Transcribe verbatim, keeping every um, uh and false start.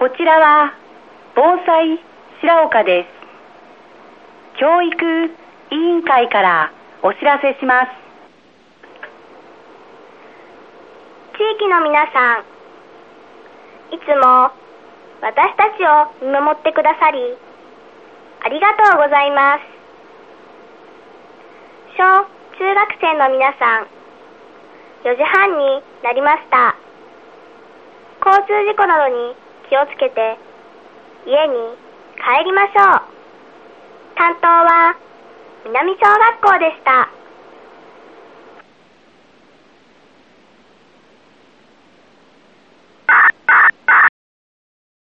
こちらは防災白岡です。教育委員会からお知らせします。 地域の皆さん、いつも私たちを見守ってくださりありがとうございます。小中学生の皆さん、よじはんになりました。交通事故などに気をつけて家に帰りましょう。担当は南小学校でした。